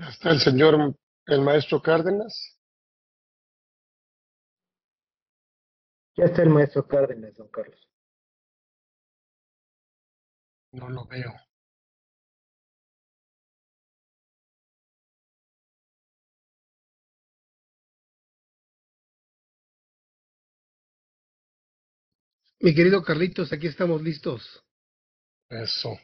Está el señor, el maestro Cárdenas. Ya está el maestro Cárdenas, don Carlos. No lo veo. Mi querido Carlitos, aquí estamos listos. Eso.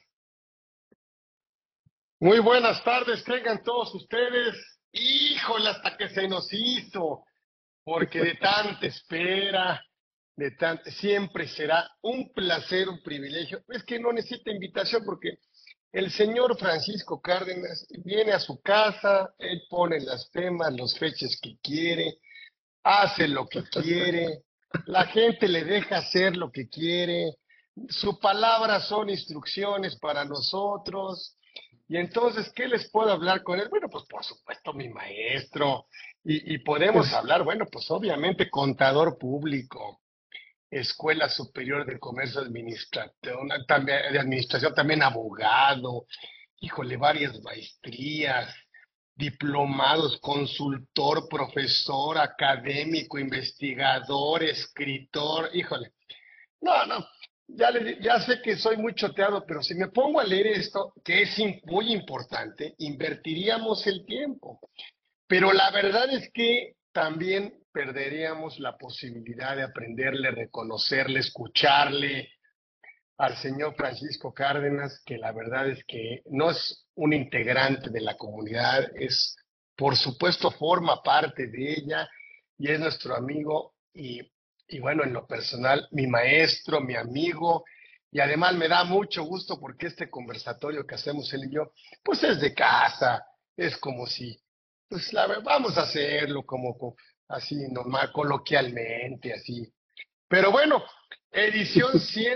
Muy buenas tardes, tengan todos ustedes. Híjole, hasta que se nos hizo, porque de tanta espera, siempre será un placer, un privilegio. Es que no necesita invitación porque el señor Francisco Cárdenas viene a su casa, él pone las temas, las fechas que quiere, hace lo que quiere, la gente le deja hacer lo que quiere, su palabra son instrucciones para nosotros. Y entonces, ¿qué les puedo hablar con él? Bueno, pues por supuesto mi maestro. Y podemos Es, hablar, bueno, pues obviamente contador público, Escuela Superior de Comercio también, de Administración, también abogado, híjole, varias maestrías, diplomados, consultor, profesor, académico, investigador, escritor, híjole. No, no, ya sé que soy muy choteado, pero si me pongo a leer esto, que es muy importante, invertiríamos el tiempo. Pero la verdad es que también perderíamos la posibilidad de aprenderle, reconocerle, escucharle al señor Francisco Cárdenas, que la verdad es que no es un integrante de la comunidad, por supuesto, forma parte de ella y es nuestro amigo y bueno, en lo personal, mi maestro, mi amigo, y además me da mucho gusto porque este conversatorio que hacemos él y yo, pues es de casa, es como si, pues la verdad, vamos a hacerlo así normal, coloquialmente, así. Pero bueno, edición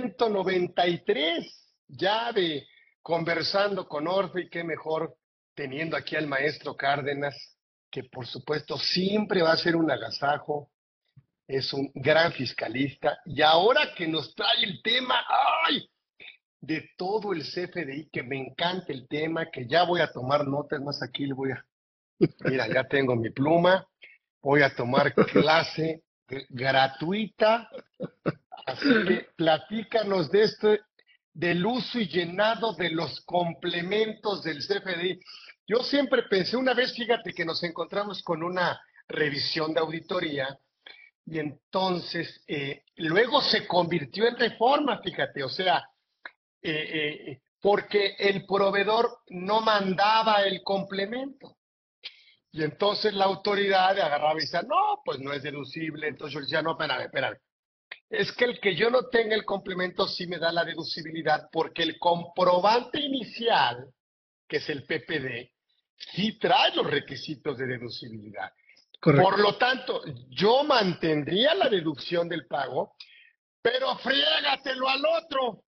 193 ya de Conversando con Orfe, y qué mejor teniendo aquí al maestro Cárdenas, que por supuesto siempre va a ser un agasajo, es un gran fiscalista, y ahora que nos trae el tema, ¡ay! De todo el CFDI, que me encanta el tema, que ya voy a tomar notas, más aquí le voy a, mira, ya tengo mi pluma, voy a tomar clase gratuita. Así que platícanos de del uso y llenado de los complementos del CFDI. Yo siempre pensé, una vez, fíjate que nos encontramos con una revisión de auditoría y entonces luego se convirtió en reforma, fíjate, o sea, porque el proveedor no mandaba el complemento. Y entonces la autoridad agarraba y decía, no, pues no es deducible. Entonces yo decía, no, espérame, espérame. Es que el que yo no tenga el complemento sí me da la deducibilidad porque el comprobante inicial, que es el PPD, sí trae los requisitos de deducibilidad. Por correcto. lo tanto, yo mantendría la deducción del pago, pero friégatelo al otro.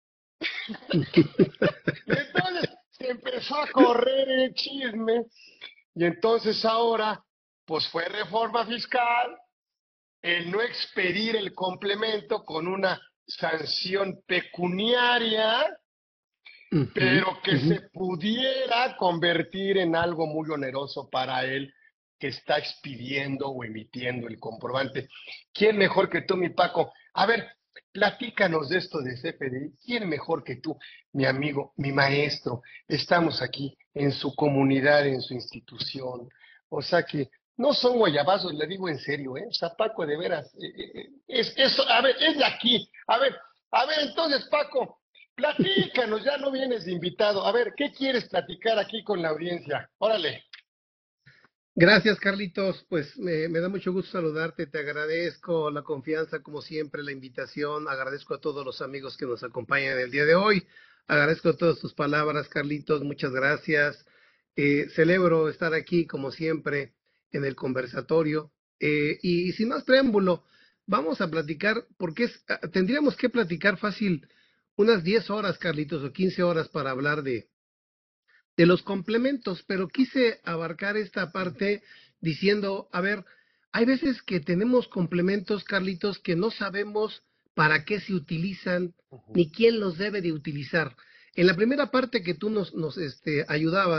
Y entonces se empezó a correr el chisme y entonces ahora, pues fue reforma fiscal, el no expedir el complemento con una sanción pecuniaria, Ujú, pero que ujú. se pudiera convertir en algo muy oneroso para él que está expidiendo o emitiendo el comprobante. ¿Quién mejor que tú, mi Paco? A ver, platícanos de esto de CFDI. ¿Quién mejor que tú, mi amigo, mi maestro? Estamos aquí en su comunidad, en su institución. O sea que no son guayabazos, le digo en serio, ¿eh? O sea, Paco, de veras, es eso, a ver, es de aquí. A ver, entonces, Paco, platícanos, ya no vienes de invitado. A ver, ¿qué quieres platicar aquí con la audiencia? Órale. Gracias, Carlitos. Pues me da mucho gusto saludarte. Te agradezco la confianza, como siempre, la invitación. Agradezco a todos los amigos que nos acompañan el día de hoy. Agradezco todas tus palabras, Carlitos. Muchas gracias. Celebro estar aquí, como siempre, en el conversatorio. Y sin más preámbulo, vamos a platicar, porque tendríamos que platicar fácil unas 10 horas, Carlitos, o 15 horas para hablar de los complementos, pero quise abarcar esta parte diciendo, a ver, hay veces que tenemos complementos, Carlitos, que no sabemos para qué se utilizan Ujú. ni quién los debe de utilizar. En la primera parte que tú nos ayudabas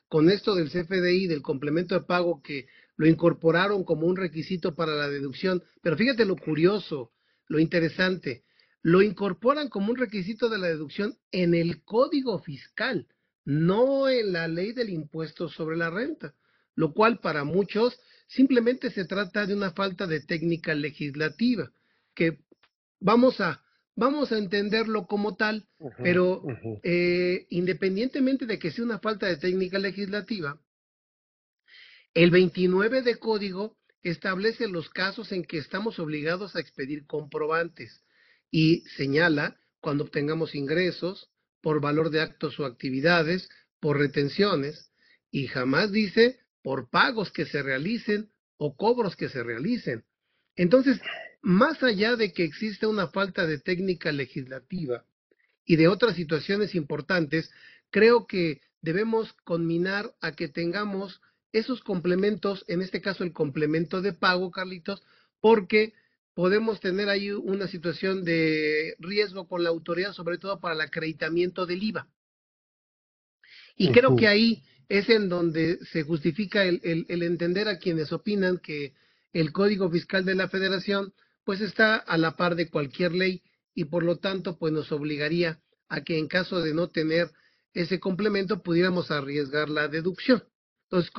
con esto del CFDI, del complemento de pago, que lo incorporaron como un requisito para la deducción. Pero fíjate lo curioso, lo interesante, lo incorporan como un requisito de la deducción en el Código Fiscal, no en la ley del impuesto sobre la renta, lo cual para muchos simplemente se trata de una falta de técnica legislativa, que vamos a, vamos a entenderlo como tal, Ujú, pero ujú. independientemente de que sea una falta de técnica legislativa, el 29 de código establece los casos en que estamos obligados a expedir comprobantes y señala cuando obtengamos ingresos por valor de actos o actividades, por retenciones, y jamás dice por pagos que se realicen o cobros que se realicen. Entonces, más allá de que exista una falta de técnica legislativa y de otras situaciones importantes, creo que debemos conminar a que tengamos esos complementos, en este caso el complemento de pago, Carlitos, porque podemos tener ahí una situación de riesgo con la autoridad, sobre todo para el acreditamiento del IVA. Y creo que Ujú. ahí es en donde se justifica el entender a quienes opinan que el Código Fiscal de la Federación pues está a la par de cualquier ley y por lo tanto pues nos obligaría a que en caso de no tener ese complemento pudiéramos arriesgar la deducción. Entonces,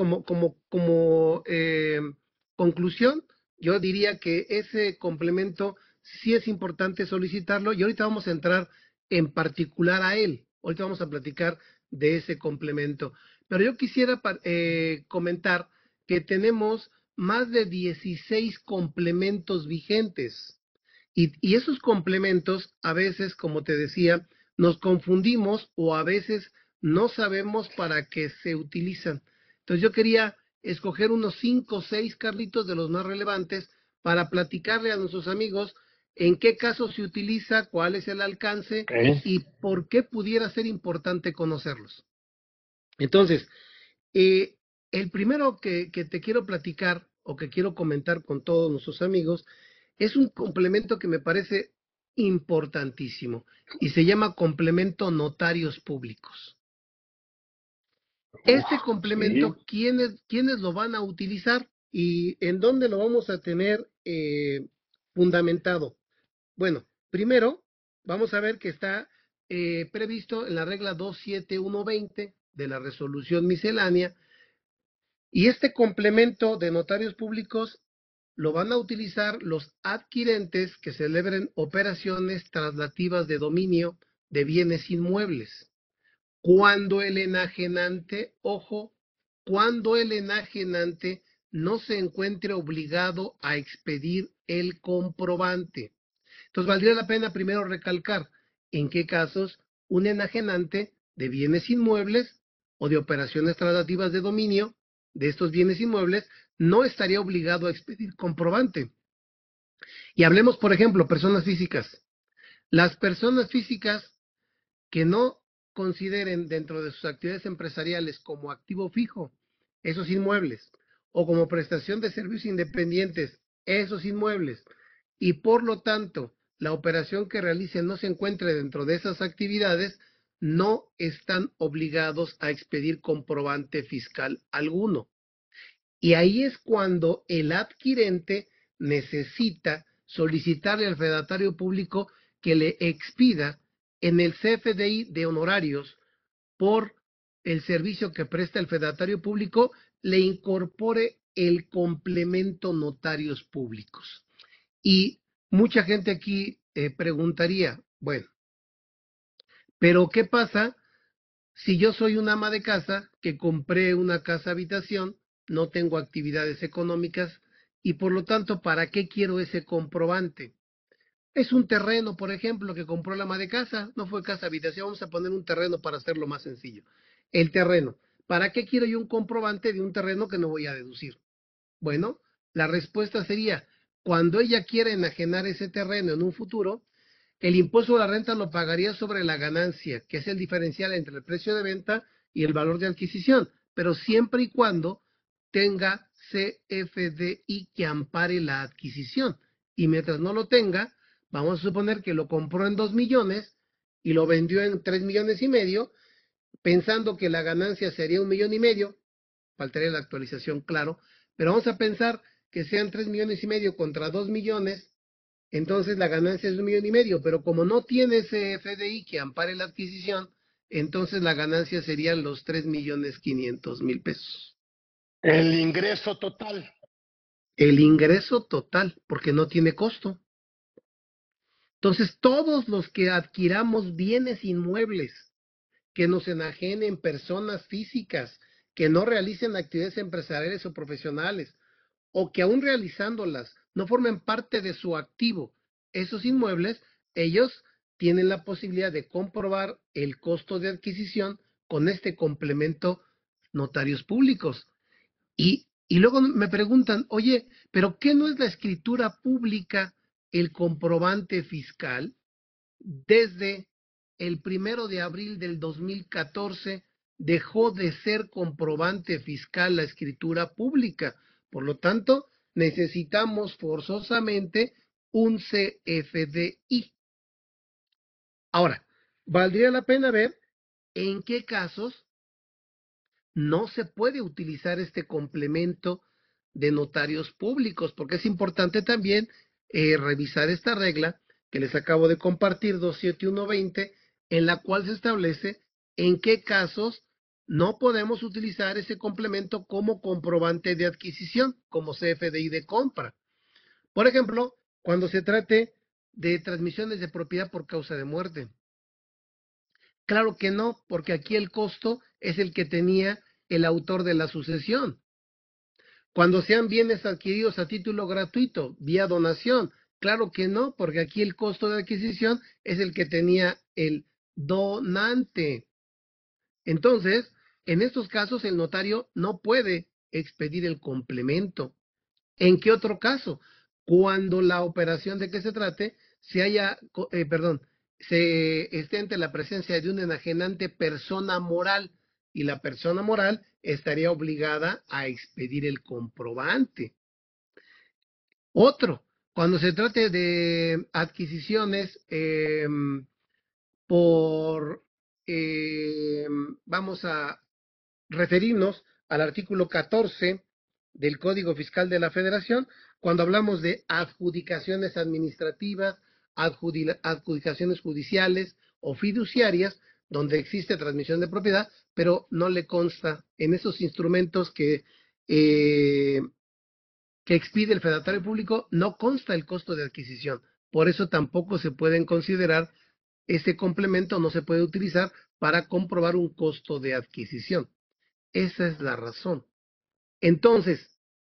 como conclusión, yo diría que ese complemento sí es importante solicitarlo y ahorita vamos a entrar en particular a él. Ahorita vamos a platicar de ese complemento. Pero yo quisiera comentar que tenemos más de 16 complementos vigentes y esos complementos a veces, como te decía, nos confundimos o a veces no sabemos para qué se utilizan. Entonces yo quería escoger unos 5 o 6, Carlitos, de los más relevantes para platicarle a nuestros amigos en qué casos se utiliza, cuál es el alcance Ok. y por qué pudiera ser importante conocerlos. Entonces, eh, el primero que te quiero platicar o que quiero comentar con todos nuestros amigos es un complemento que me parece importantísimo y se llama complemento notarios públicos. Uf, Este sí. complemento, ¿quiénes lo van a utilizar y en dónde lo vamos a tener fundamentado? Bueno, primero vamos a ver que está previsto en la regla 27120 de la resolución miscelánea. Y este complemento de notarios públicos lo van a utilizar los adquirentes que celebren operaciones traslativas de dominio de bienes inmuebles. Cuando el enajenante, ojo, cuando el enajenante no se encuentre obligado a expedir el comprobante. Entonces, valdría la pena primero recalcar en qué casos un enajenante de bienes inmuebles o de operaciones traslativas de dominio de estos bienes inmuebles no estaría obligado a expedir comprobante. Y hablemos, por ejemplo, personas físicas. Las personas físicas que no consideren dentro de sus actividades empresariales como activo fijo esos inmuebles o como prestación de servicios independientes esos inmuebles y por lo tanto la operación que realicen no se encuentre dentro de esas actividades, no están obligados a expedir comprobante fiscal alguno. Y ahí es cuando el adquirente necesita solicitarle al fedatario público que le expida en el CFDI de honorarios por el servicio que presta el fedatario público, le incorpore el complemento notarios públicos. Y mucha gente aquí preguntaría, bueno, pero ¿qué pasa si yo soy una ama de casa que compré una casa habitación, no tengo actividades económicas y por lo tanto, ¿para qué quiero ese comprobante? Es un terreno, por ejemplo, que compró la ama de casa, no fue casa habitación, vamos a poner un terreno para hacerlo más sencillo. El terreno. ¿Para qué quiero yo un comprobante de un terreno que no voy a deducir? Bueno, la respuesta sería, cuando ella quiera enajenar ese terreno en un futuro, el impuesto a la renta lo pagaría sobre la ganancia, que es el diferencial entre el precio de venta y el valor de adquisición, pero siempre y cuando tenga CFDI que ampare la adquisición. Y mientras no lo tenga, vamos a suponer que lo compró en 2 millones y lo vendió en 3,5 millones, pensando que la ganancia sería 1,5 millones, faltaría la actualización, claro, pero vamos a pensar que sean 3,5 millones contra 2 millones, entonces la ganancia es 1,5 millones, pero como no tiene ese FDI que ampare la adquisición, entonces la ganancia serían los 3,500,000 pesos. El ingreso total. El ingreso total, porque no tiene costo. Entonces, todos los que adquiramos bienes inmuebles, que nos enajenen personas físicas, que no realicen actividades empresariales o profesionales, o que aún realizándolas no formen parte de su activo, esos inmuebles, ellos tienen la posibilidad de comprobar el costo de adquisición con este complemento notarios públicos. Y luego me preguntan, oye, ¿pero qué no es la escritura pública el comprobante fiscal? Desde el 1 de abril del 2014 dejó de ser comprobante fiscal la escritura pública. Por lo tanto, necesitamos forzosamente un CFDI. Ahora, valdría la pena ver en qué casos no se puede utilizar este complemento de notarios públicos, porque es importante también revisar esta regla que les acabo de compartir, 27120, en la cual se establece en qué casos no podemos utilizar ese complemento como comprobante de adquisición, como CFDI de compra. Por ejemplo, cuando se trate de transmisiones de propiedad por causa de muerte. Claro que no, porque aquí el costo es el que tenía el autor de la sucesión. Cuando sean bienes adquiridos a título gratuito, vía donación, claro que no, porque aquí el costo de adquisición es el que tenía el donante. Entonces, en estos casos el notario no puede expedir el complemento. ¿En qué otro caso? Cuando la operación de que se trate se esté ante la presencia de una enajenante persona moral y la persona moral estaría obligada a expedir el comprobante. Otro, cuando se trate de adquisiciones por, vamos a referirnos al artículo 14 del Código Fiscal de la Federación, cuando hablamos de adjudicaciones administrativas, adjudicaciones judiciales o fiduciarias, donde existe transmisión de propiedad, pero no le consta en esos instrumentos que expide el fedatario público, no consta el costo de adquisición. Por eso tampoco se pueden considerar, este complemento no se puede utilizar para comprobar un costo de adquisición. Esa es la razón. Entonces,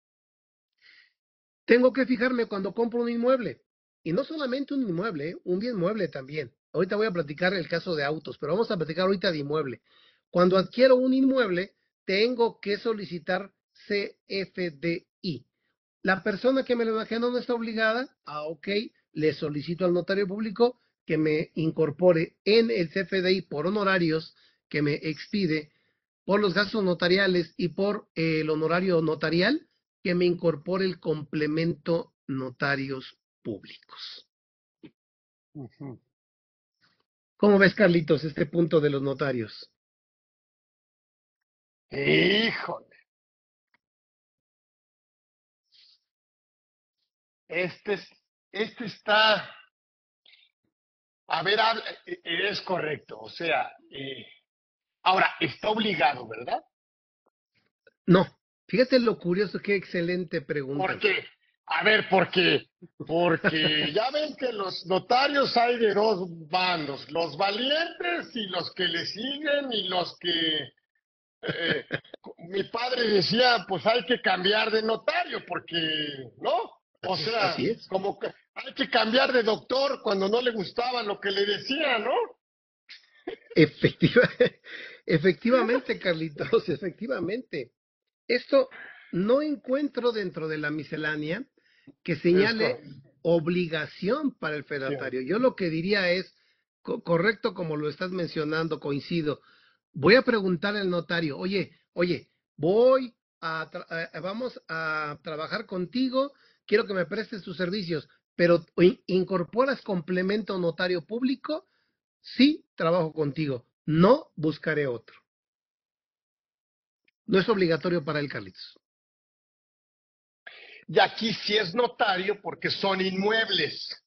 tengo que fijarme cuando compro un inmueble. Y no solamente un inmueble, un bien mueble también. Ahorita voy a platicar el caso de autos, pero vamos a platicar ahorita de inmueble. Cuando adquiero un inmueble, tengo que solicitar CFDI. La persona que me lo enajenó no está obligada ok, le solicito al notario público que me incorpore en el CFDI por honorarios que me expide, por los gastos notariales y por el honorario notarial, que me incorpore el complemento notarios públicos. Ujú. ¿Cómo ves, Carlitos, este punto de los notarios? Híjole, este, este está, a ver, es correcto, o sea, ahora, está obligado, ¿verdad? No, fíjate lo curioso, qué excelente ¿Por pregunta. qué? A ver, porque ya ven que los notarios hay de dos bandos, los valientes y los que le siguen y los que eh, mi padre decía, pues hay que cambiar de notario, porque, ¿no? O sea, Así es. como que hay que cambiar de doctor cuando no le gustaba lo que le decía, ¿no? Efectiva, efectivamente, Carlitos, efectivamente. Esto no encuentro dentro de la miscelánea que Es señale correcto. obligación para el fedatario. Yo lo que diría es, correcto como lo estás mencionando, coincido. Voy a preguntarle al notario, oye, vamos a trabajar contigo, quiero que me prestes tus servicios, pero ¿incorporas complemento notario público? Sí, trabajo contigo. no buscaré otro. No es obligatorio para él, Carlitos. Y aquí sí es notario porque son inmuebles.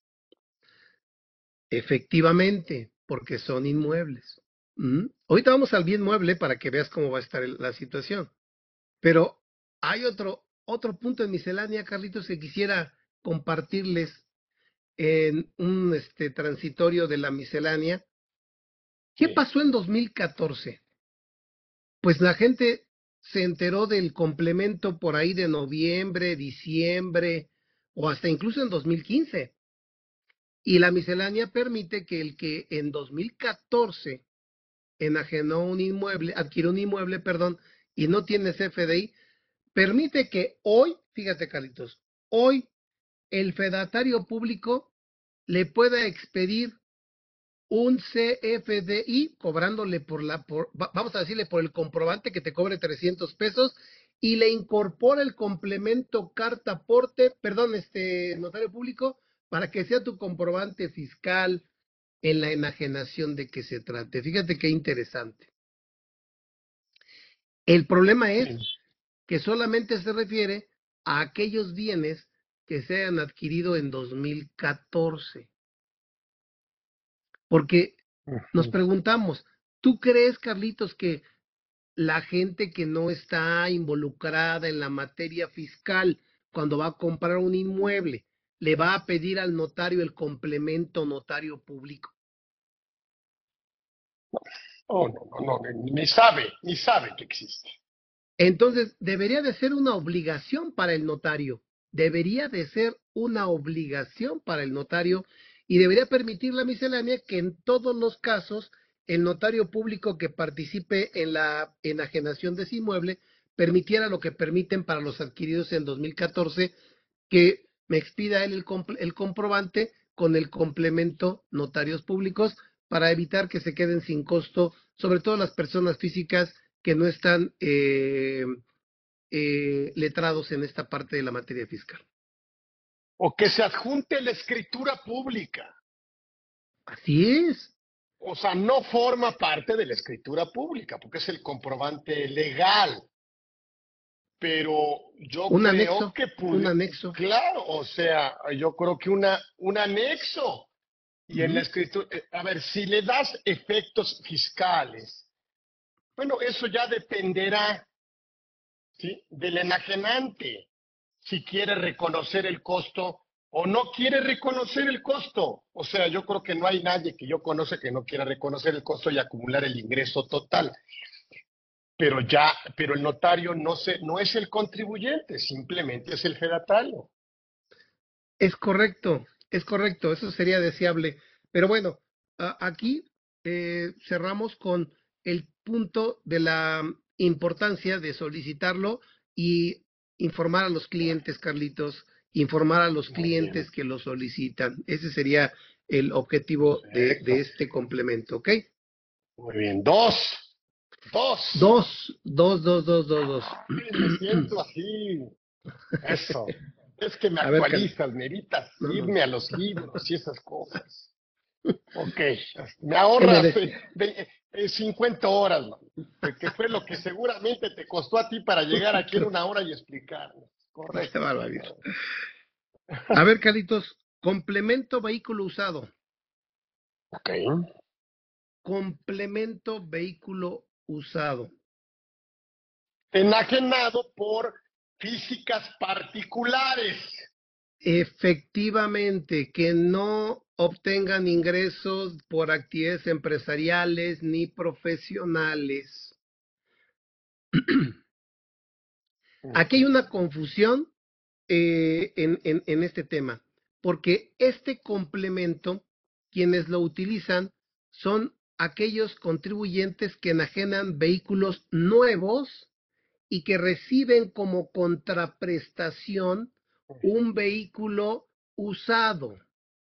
Efectivamente, porque son inmuebles. Ahorita vamos al bien mueble para que veas cómo va a estar la situación. Pero hay otro punto en miscelánea, Carlitos, que quisiera compartirles en un transitorio de la miscelánea. ¿Qué Sí. pasó en 2014? Pues la gente se enteró del complemento por ahí de noviembre, diciembre o hasta incluso en 2015. Y la miscelánea permite que el que en 2014 enajenó un inmueble, adquirió un inmueble, perdón, y no tiene CFDI, permite que hoy, fíjate, Carlitos, hoy el fedatario público le pueda expedir un CFDI cobrándole vamos a decirle por el comprobante que te cobre 300 pesos y le incorpora el complemento carta aporte, perdón, notario público, para que sea tu comprobante fiscal en la enajenación de que se trate. Fíjate qué interesante. El problema es Sí. que solamente se refiere a aquellos bienes que se hayan adquirido en 2014. Porque nos preguntamos, ¿tú crees, Carlitos, que la gente que no está involucrada en la materia fiscal, cuando va a comprar un inmueble, le va a pedir al notario el complemento notario público? Oh, no, ni sabe que existe. Entonces, debería de ser una obligación para el notario. Debería de ser una obligación para el notario y debería permitir la miscelánea que en todos los casos el notario público que participe en la enajenación de ese inmueble permitiera lo que permiten para los adquiridos en 2014, que me expida él el comprobante con el complemento notarios públicos para evitar que se queden sin costo, sobre todo las personas físicas que no están letrados en esta parte de la materia fiscal. O que se adjunte la escritura pública. Así es. O sea, no forma parte de la escritura pública, porque es el comprobante legal. Pero yo Un creo anexo, que un anexo. claro, o sea, yo creo que un anexo. Y en la escritura, a ver, si le das efectos fiscales, bueno, eso ya dependerá, ¿sí?, del enajenante, si quiere reconocer el costo o no quiere reconocer el costo. O sea, yo creo que no hay nadie que yo conoce que no quiera reconocer el costo y acumular el ingreso total. Pero el notario no es el contribuyente, simplemente es el fedatario. Es correcto, eso sería deseable. Pero bueno, aquí cerramos con el punto de la importancia de solicitarlo y informar a los clientes, Carlitos, informar a los Muy bien, clientes que lo solicitan. Ese sería el objetivo de perfecto. este complemento, ¿ok? Muy bien. Dos. Dos. Ay, me siento así. Eso. Es que me A ver, Carlitos. actualizas, me evitas No. irme a los libros y esas cosas. Ok. Me ¿Qué me ahorras decía? 50 horas, man, que fue lo que seguramente te costó a ti para llegar aquí en una hora y explicarlo. Qué Correcto. barbaridad. A ver, Carlitos, complemento vehículo usado. Ok. Complemento vehículo usado. Enajenado por físicas particulares. Efectivamente, que no obtengan ingresos por actividades empresariales ni profesionales. Aquí hay una confusión en este tema, porque este complemento, quienes lo utilizan, son aquellos contribuyentes que enajenan vehículos nuevos y que reciben como contraprestación un vehículo usado.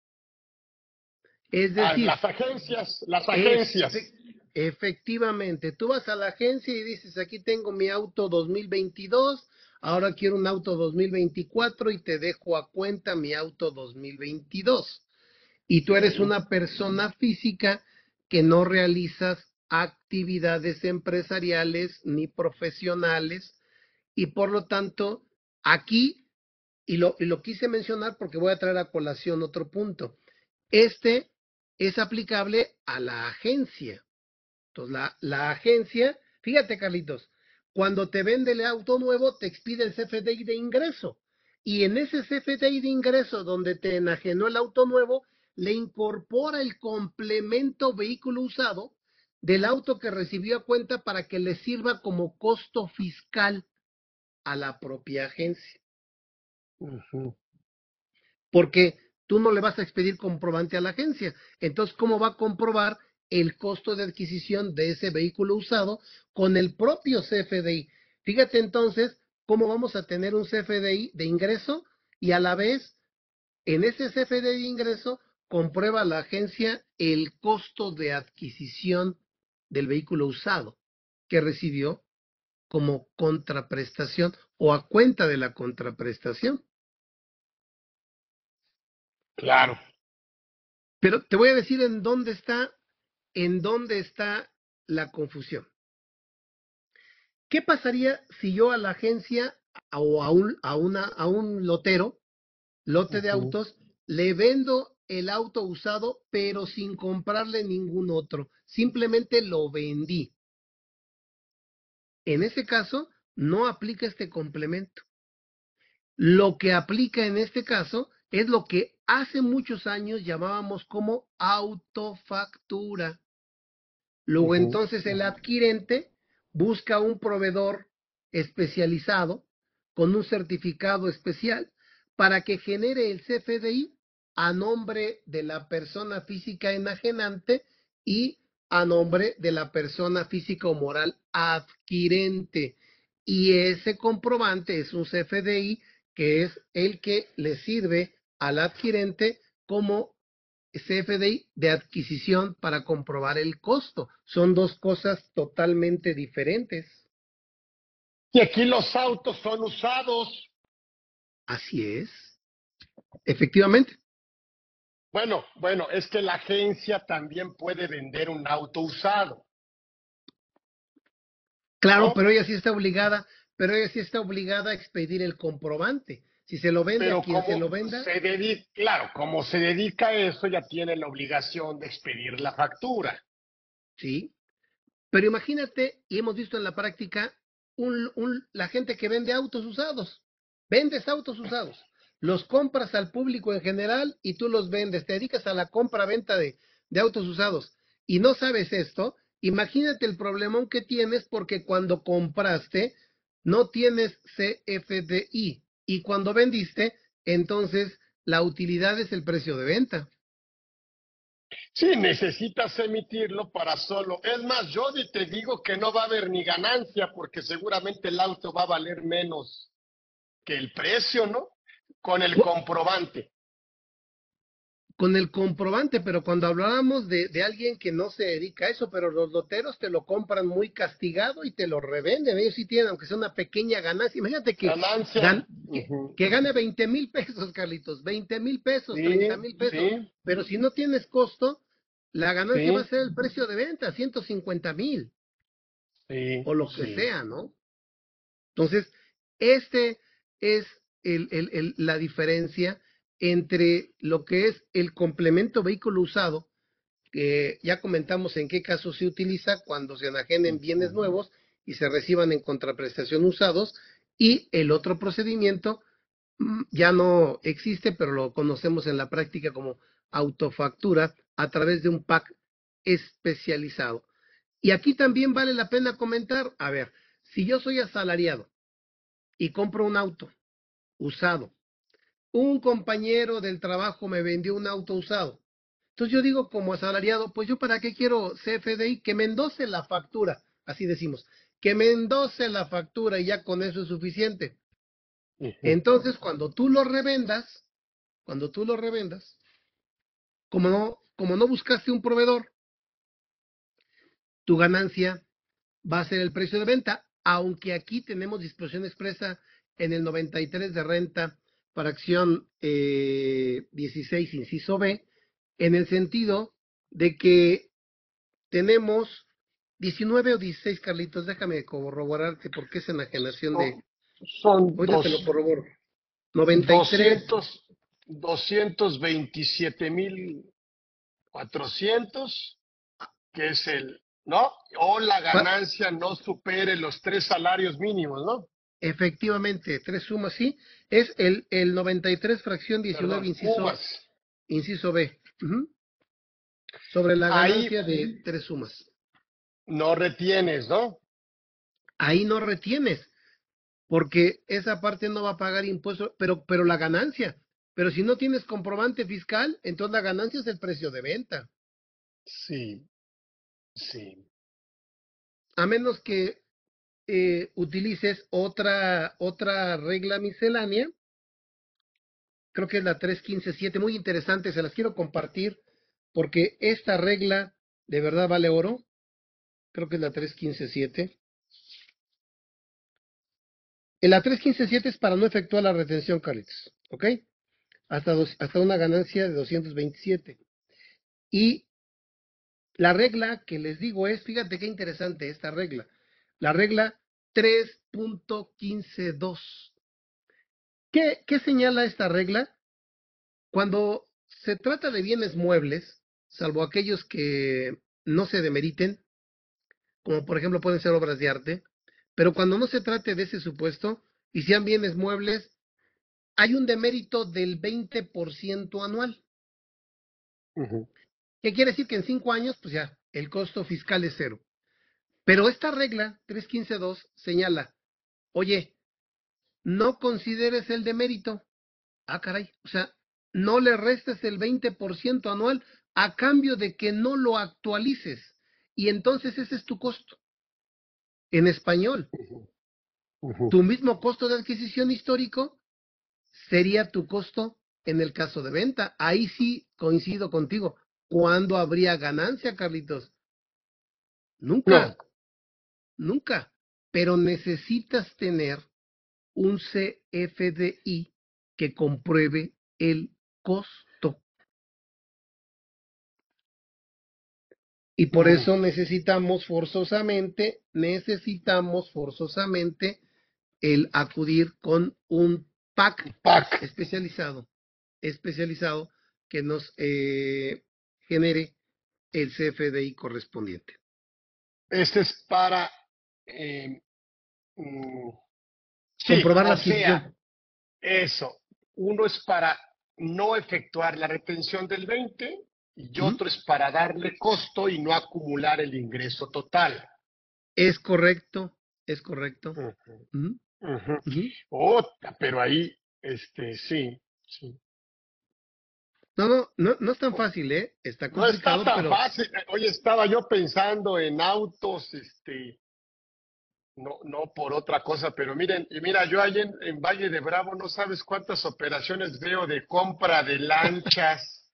Es decir, Las agencias. efectivamente, tú vas a la agencia y dices, aquí tengo mi auto 2022, ahora quiero un auto 2024 y te dejo a cuenta mi auto 2022. Y tú eres Sí. una persona física que no realizas actividades empresariales ni profesionales, y por lo tanto, aquí, y lo quise mencionar porque voy a traer a colación otro punto. Este es aplicable a la agencia. Entonces, la agencia, fíjate, Carlitos, cuando te vende el auto nuevo, te expide el CFDI de ingreso. Y en ese CFDI de ingreso, donde te enajenó el auto nuevo, le incorpora el complemento vehículo usado del auto que recibió a cuenta para que le sirva como costo fiscal a la propia agencia. Porque tú no le vas a expedir comprobante a la agencia. Entonces, ¿cómo va a comprobar el costo de adquisición de ese vehículo usado con el propio CFDI? Fíjate entonces cómo vamos a tener un CFDI de ingreso y a la vez en ese CFDI de ingreso comprueba la agencia el costo de adquisición del vehículo usado que recibió como contraprestación o a cuenta de la contraprestación. Claro. Pero te voy a decir en dónde está la confusión. ¿Qué pasaría si yo a la agencia o a un lotero, lote de autos, le vendo el auto usado, pero sin comprarle ningún otro? Simplemente lo vendí. En ese caso, no aplica este complemento. Lo que aplica en este caso es lo que hace muchos años llamábamos como autofactura. Luego entonces el adquirente busca un proveedor especializado con un certificado especial para que genere el CFDI a nombre de la persona física enajenante y a nombre de la persona física o moral adquirente. Y ese comprobante es un CFDI que es el que le sirve al adquirente como CFDI de adquisición para comprobar el costo. Son dos cosas totalmente diferentes. Y aquí los autos son usados. Así es, efectivamente. Bueno, es que la agencia también puede vender un auto usado, Claro, ¿no? pero ella sí está obligada a expedir el comprobante. Si se lo vende a Pero quien se como lo venda, se dedica, claro, como se dedica a eso, ya tiene la obligación de expedir la factura. sí. Pero imagínate, y hemos visto en la práctica, la gente que vende autos usados. Vendes autos usados, los compras al público en general y tú los vendes. Te dedicas a la compra-venta de autos usados y no sabes esto. Imagínate el problemón que tienes porque cuando compraste no tienes CFDI y cuando vendiste, entonces la utilidad es el precio de venta. Sí, necesitas emitirlo para solo. Es más, yo te digo que no va a haber ni ganancia porque seguramente el auto va a valer menos que el precio, ¿no? Con el comprobante. Con el comprobante, pero cuando hablábamos de alguien que no se dedica a eso, pero los loteros te lo compran muy castigado y te lo revenden, ellos sí tienen, aunque sea una pequeña ganancia, imagínate Ganancia. que gane 20,000 pesos, Carlitos, 20,000 pesos, treinta Sí, mil pesos, sí, pero si no tienes costo, la ganancia va a sí, ser el precio de venta, 150,000 sí, o lo que sí. sea, ¿no? Entonces, este es la diferencia entre lo que es el complemento vehículo usado, que ya comentamos en qué caso se utiliza cuando se enajenen bienes nuevos y se reciban en contraprestación usados, y el otro procedimiento ya no existe, pero lo conocemos en la práctica como autofactura a través de un pack especializado. Y aquí también vale la pena comentar, a ver, si yo soy asalariado y compro un auto usado, un compañero del trabajo me vendió un auto usado. Entonces yo digo como asalariado, pues yo para qué quiero CFDI, que me endose la factura, así decimos, que me endose la factura y ya con eso es suficiente. Entonces cuando tú lo revendas, como no buscaste un proveedor, tu ganancia va a ser el precio de venta, aunque aquí tenemos disposición expresa en el 93 de renta, fracción 16, inciso B, en el sentido de que tenemos 19 o 16, Carlitos, déjame corroborarte porque es enajenación de... Son, son Ahorita te lo dos, corroboro. 93, 227,400, que es el, ¿no? O la pa- ganancia no supere los 3 salarios mínimos, ¿no? efectivamente, tres sumas, sí. Es el 93 fracción 19, Perdón, inciso, uvas. inciso B. Ujú. Sobre la Ahí ganancia de tres sumas. no retienes, ¿no? Ahí no retienes, porque esa parte no va a pagar impuestos, pero la ganancia. Pero si no tienes comprobante fiscal, entonces la ganancia es el precio de venta. Sí, sí. A menos que utilices otra regla miscelánea, creo que es la 315.7, muy interesante, se las quiero compartir, porque esta regla de verdad vale oro, creo que es la 315.7. En la 315.7 es para no efectuar la retención, Carlitos, ¿ok? Hasta una ganancia de 227. Y la regla que les digo es, fíjate qué interesante esta regla, la regla 3.15.2. ¿Qué señala esta regla? Cuando se trata de bienes muebles, salvo aquellos que no se demeriten, como por ejemplo pueden ser obras de arte, pero cuando no se trate de ese supuesto y sean bienes muebles, hay un demérito del 20% anual. Ujú. ¿Qué quiere decir? Que en 5 años, pues ya, el costo fiscal es cero. Pero esta regla 315.2 señala, oye, no consideres el demérito. Ah, caray. O sea, no le restes el 20% anual a cambio de que no lo actualices. Y entonces ese es tu costo. En español, Ujú. Ujú. tu mismo costo de adquisición histórico sería tu costo en el caso de venta. Ahí sí coincido contigo. ¿Cuándo habría ganancia, Carlitos? No. Nunca, nunca. Pero necesitas tener un CFDI que compruebe el costo. Y por Mm. eso necesitamos forzosamente el acudir con un PAC PAC. especializado, especializado que nos genere el CFDI correspondiente. Este es para, eh, mm, sí, Comprobar la o sea, adquisición. eso. Uno es para no efectuar la retención del 20 y Ujú. otro es para darle costo y no acumular el ingreso total. Es correcto, es correcto. Ujú. Ujú, Ujú. ujú. Pero ahí, sí, sí. No es tan fácil, ¿eh? Está No está complicado, tan pero fácil. Oye, estaba yo pensando en autos, no, no por otra cosa, pero miren, y mira, yo ahí en Valle de Bravo no sabes cuántas operaciones veo de compra de lanchas.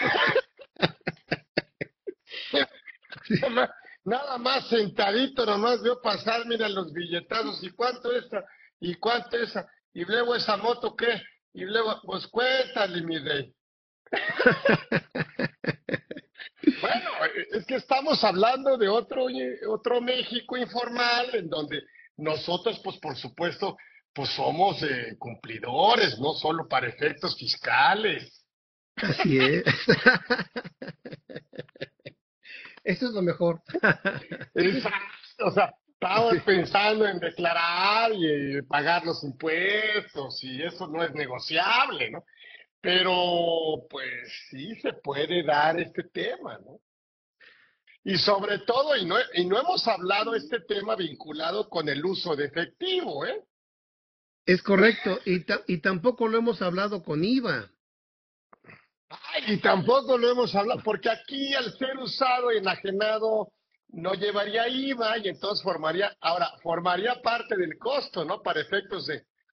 Nada más sentadito, nomás veo pasar, mira los billetazos, ¿y cuánto esta? ¿Y cuánto esa? Y luego esa moto, ¿qué? Y luego, pues cuéntale, mi rey. Bueno, es que estamos hablando de otro México informal, en donde nosotros, pues por supuesto, pues somos cumplidores, no solo para efectos fiscales. así es. Eso es lo mejor. Exacto, o sea, estamos pensando en declarar y pagar los impuestos, y eso no es negociable, ¿no? Pero, pues sí se puede dar este tema, ¿no? Y sobre todo, y no hemos hablado este tema vinculado con el uso de efectivo, ¿eh? Es correcto, y tampoco lo hemos hablado con IVA. Ay, y tampoco lo hemos hablado, porque aquí al ser usado y enajenado no llevaría IVA y entonces formaría parte del costo, ¿no? Para efectos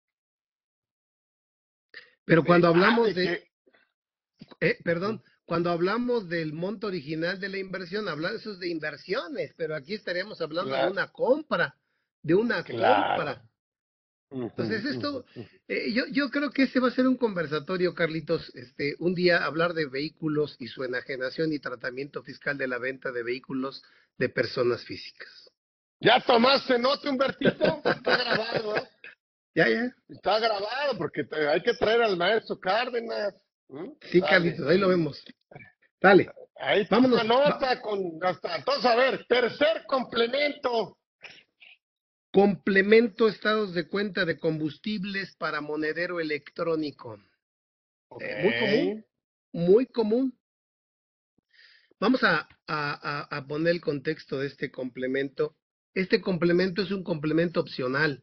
Pero cuando hablamos de que... perdón, cuando hablamos del monto original de la inversión, hablamos eso es de inversiones, pero aquí estaríamos hablando de Claro, una compra, de una claro, compra. Ujú, Entonces, ujú, esto, ujú. yo creo que ese va a ser un conversatorio, Carlitos, un día hablar de vehículos y su enajenación y tratamiento fiscal de la venta de vehículos de personas físicas. ¿Ya tomaste nota, Humbertito? Está grabado, ¿eh? Ya, ya. Está grabado porque hay que traer al maestro Cárdenas. ¿Mm? Sí, Sale. Carlitos, ahí lo vemos. Dale, Ahí toma vámonos. nota con hasta. Entonces, a ver, tercer complemento. Complemento estados de cuenta de combustibles para monedero electrónico. Ok. Muy común, muy común. Vamos a poner el contexto de este complemento. Este complemento es un complemento opcional.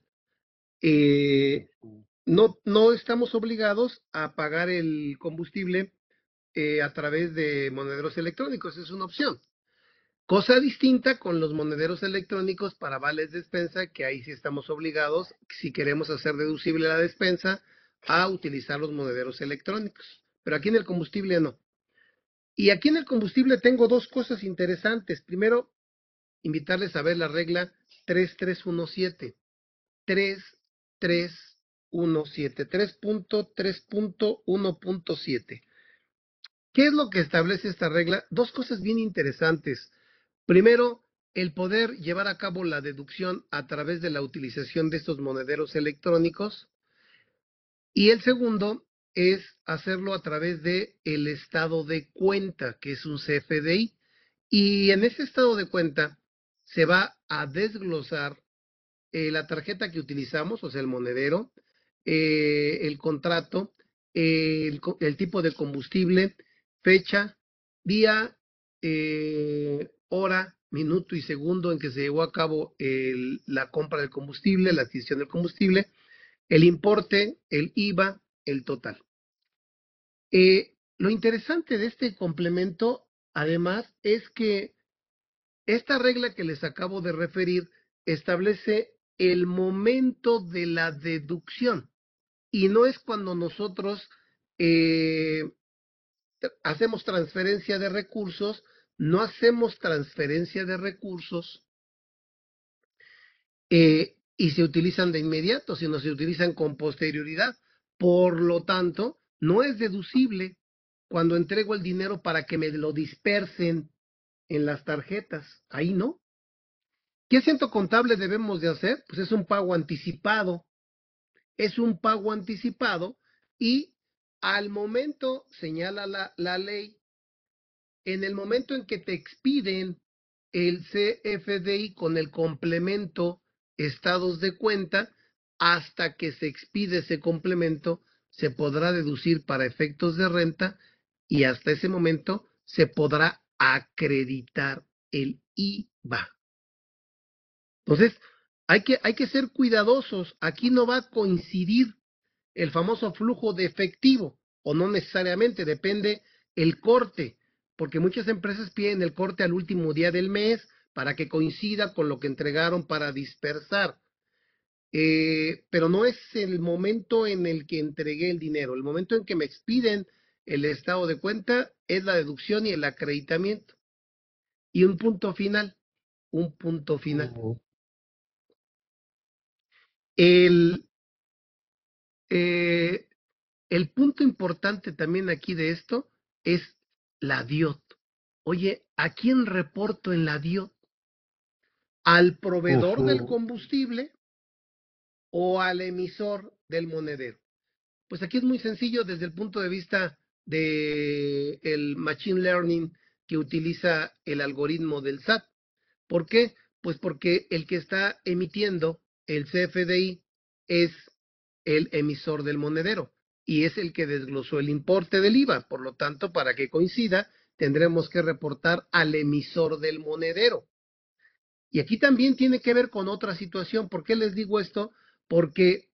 No estamos obligados a pagar el combustible a través de monederos electrónicos, es una opción. Cosa distinta con los monederos electrónicos para vales de despensa, que ahí sí estamos obligados, si queremos hacer deducible la despensa, a utilizar los monederos electrónicos. Pero aquí en el combustible no. Y aquí en el combustible tengo dos cosas interesantes. Primero, invitarles a ver la regla 3317. 3317. 3.3.1.7. ¿Qué es lo que establece esta regla? Dos cosas bien interesantes. Primero, el poder llevar a cabo la deducción a través de la utilización de estos monederos electrónicos. Y el segundo es hacerlo a través de el estado de cuenta, que es un CFDI. Y en ese estado de cuenta se va a desglosar la tarjeta que utilizamos, o sea, el monedero, el contrato, el tipo de combustible, fecha, día, hora, minuto y segundo en que se llevó a cabo la compra del combustible, la adquisición del combustible, el importe, el IVA, el total. Lo interesante de este complemento, además, es que esta regla que les acabo de referir establece el momento de la deducción y no es cuando nosotros eh, hacemos transferencia de recursos, no hacemos transferencia de recursos y se utilizan de inmediato, sino se utilizan con posterioridad. Por lo tanto, no es deducible cuando entrego el dinero para que me lo dispersen en las tarjetas. Ahí no. ¿Qué asiento contable debemos de hacer? Pues es un pago anticipado. Es un pago anticipado y al momento, señala la ley, en el momento en que te expiden el CFDI con el complemento estados de cuenta, hasta que se expide ese complemento, se podrá deducir para efectos de renta y hasta ese momento se podrá acreditar el IVA. Entonces, hay que ser cuidadosos. Aquí no va a coincidir el famoso flujo de efectivo, o no necesariamente, depende el corte, porque muchas empresas piden el corte al último día del mes para que coincida con lo que entregaron para dispersar. Pero no es el momento en el que entregué el dinero, el momento en que me expiden el estado de cuenta es la deducción y el acreditamiento. Y un punto final, un punto final. Ujú. El, eh, el punto importante también aquí de esto es la DIOT. Oye, ¿a quién reporto en la DIOT? ¿Al proveedor del Ujú. combustible o al emisor del monedero? Pues aquí es muy sencillo desde el punto de vista de el machine learning que utiliza el algoritmo del SAT. ¿Por qué? Pues porque el que está emitiendo el CFDI es el emisor del monedero y es el que desglosó el importe del IVA. Por lo tanto, para que coincida, tendremos que reportar al emisor del monedero. Y aquí también tiene que ver con otra situación. ¿Por qué les digo esto? Porque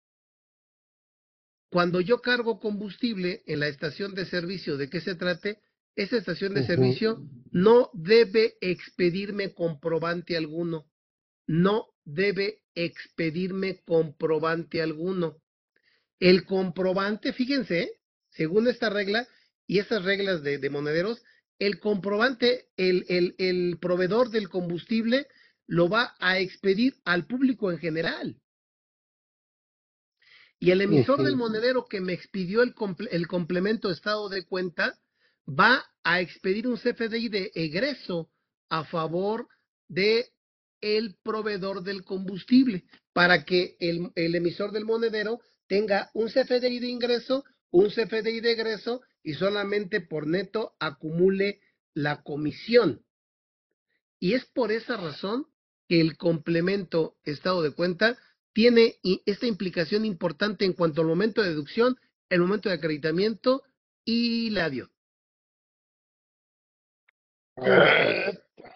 cuando yo cargo combustible en la estación de servicio, ¿de qué se trate? Esa estación de Ujú. servicio no debe expedirme comprobante alguno. No debe expedirme comprobante alguno. El comprobante, fíjense, según esta regla y estas reglas de monederos, el comprobante, el proveedor del combustible lo va a expedir al público en general. Y el emisor del Ujú. monedero que me expidió el complemento de estado de cuenta va a expedir un CFDI de egreso a favor de el proveedor del combustible para que el emisor del monedero tenga un CFDI de ingreso, un CFDI de egreso y solamente por neto acumule la comisión. Y es por esa razón que el complemento estado de cuenta tiene esta implicación importante en cuanto al momento de deducción, el momento de acreditamiento y la DIO. ¿Cómo ves, Carlitos?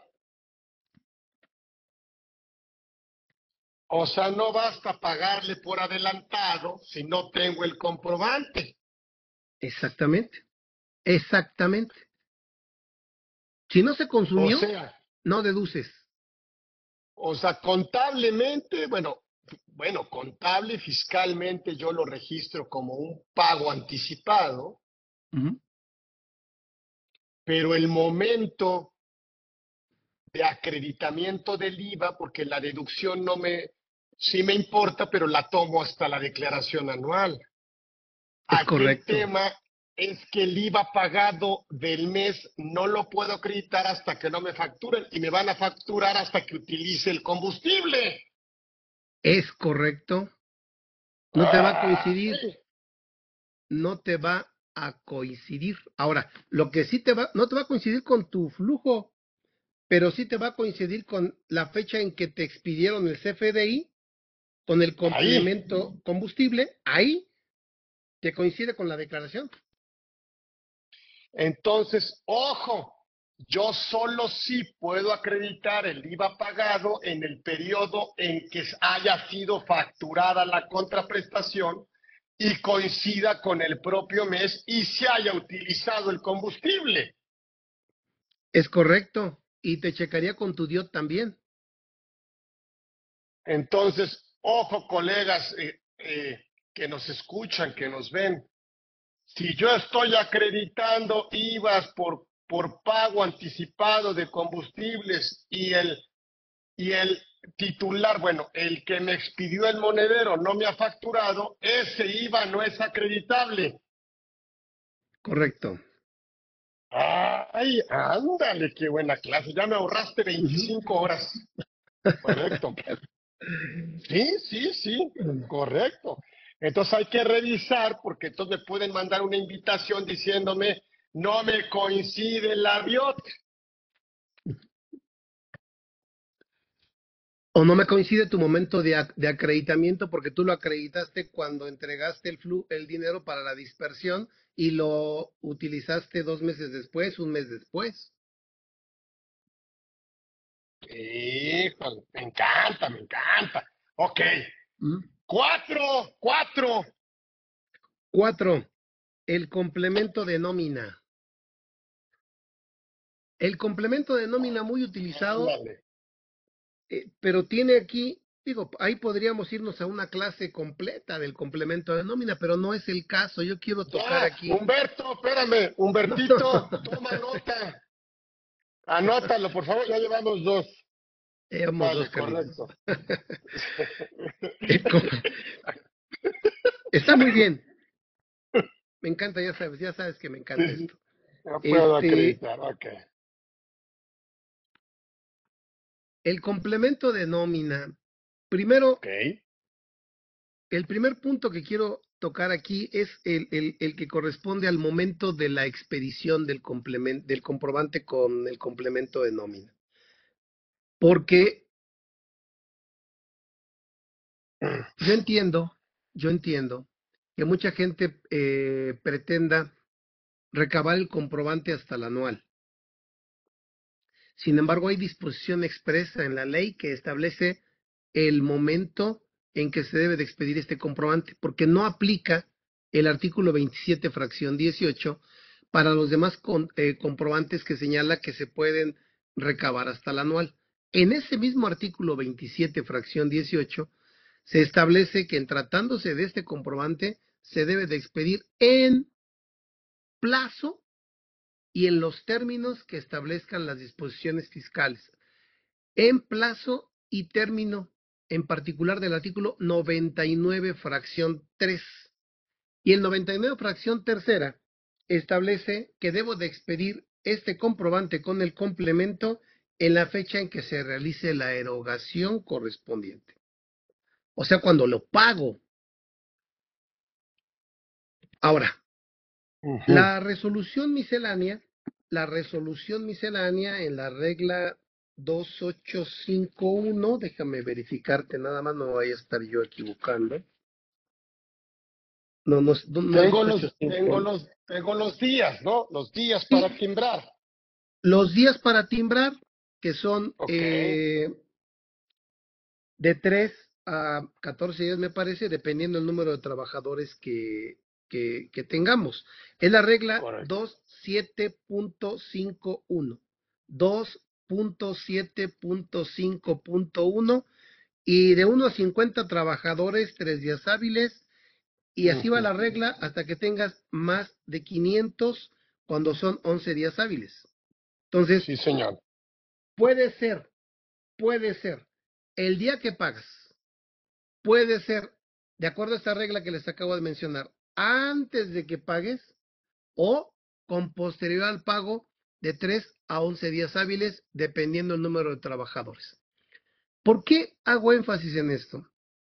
O sea, no basta pagarle por adelantado si no tengo el comprobante. Exactamente, exactamente. Si no se O consumió, sea, no deduces. contablemente, bueno, contable, fiscalmente yo lo registro como un pago anticipado, Ujú. pero el momento de acreditamiento del IVA, porque la deducción sí me importa, pero la tomo hasta la declaración anual. Es Aquí el correcto, tema es que el IVA pagado del mes no lo puedo acreditar hasta que no me facturen y me van a facturar hasta que utilice el combustible. es correcto. No te va a coincidir, Ay, no te va a coincidir. Ahora, lo que sí no te va a coincidir con tu flujo, pero sí te va a coincidir con la fecha en que te expidieron el CFDI, con el ahí. complemento combustible, ahí te coincide con la declaración. Entonces, ojo, yo solo sí puedo acreditar el IVA pagado en el periodo en que haya sido facturada la contraprestación y coincida con el propio mes y se haya utilizado el combustible. Es correcto. Y te checaría con tu DIOT también. Entonces, ojo, colegas que nos escuchan, que nos ven, si yo estoy acreditando IVAs por pago anticipado de combustibles y el titular, bueno, el que me expidió el monedero no me ha facturado, ese IVA no es acreditable. Correcto. Ay, ándale, qué buena clase. Ya me ahorraste Ujú. 25 horas. Correcto. Sí, sí, sí, correcto. Entonces hay que revisar porque entonces me pueden mandar una invitación diciéndome no me coincide la biot. O no me coincide tu momento de acreditamiento porque tú lo acreditaste cuando entregaste el dinero para la dispersión y lo utilizaste 2 meses después, un mes después. Híjole, me encanta, me encanta. Ok, ¿Mm? cuatro. 4. El complemento de nómina. El complemento de nómina muy utilizado, Ándale. pero tiene aquí, digo, ahí podríamos irnos a una clase completa del complemento de nómina, pero no es el caso. Yo quiero tocar Ya, aquí. Humberto, espérame, No, no. Humbertito, toma nota, anótalo, por favor, ya llevamos dos. Éramos dos, Vale, Carlitos. correcto. El com- Está muy bien. Me encanta, ya sabes que me Sí, encanta sí, esto. no puedo Este, acreditar, ok. el complemento de nómina. Primero, Ok. el primer punto que quiero tocar aquí es el que corresponde al momento de la expedición del comprobante con el complemento de nómina. Porque yo entiendo, yo entiendo que mucha gente pretenda recabar el comprobante hasta el anual. Sin embargo, hay disposición expresa en la ley que establece el momento en que se debe de expedir este comprobante, porque no aplica el artículo 27, fracción 18, para los demás comprobantes que señala que se pueden recabar hasta el anual. En ese mismo artículo 27, fracción 18, se establece que en tratándose de este comprobante se debe de expedir en plazo y en los términos que establezcan las disposiciones fiscales, en plazo y término en particular del artículo 99, fracción 3. Y el 99, fracción tercera, establece que debo de expedir este comprobante con el complemento en la fecha en que se realice la erogación correspondiente. O sea, cuando lo pago. Ahora, la resolución miscelánea en la regla 2851, déjame verificarte, nada más no vaya a estar yo equivocando. No es Tengo 2851. los días, ¿no? Los días para timbrar. Los días para timbrar, que son Ok, de 3 a 14 días, me parece, dependiendo del número de trabajadores que tengamos. Es la regla correcto. 27.51. 2.7.5.1 y de 1 a 50 trabajadores, 3 días hábiles, y así va la regla hasta que tengas más de 500 cuando son 11 días hábiles. Entonces, Sí, señor. puede ser el día que pagas, puede ser, de acuerdo a esta regla que les acabo de mencionar, antes de que pagues o con posterior al pago de 3 a 11 días hábiles, dependiendo del número de trabajadores. ¿Por qué hago énfasis en esto?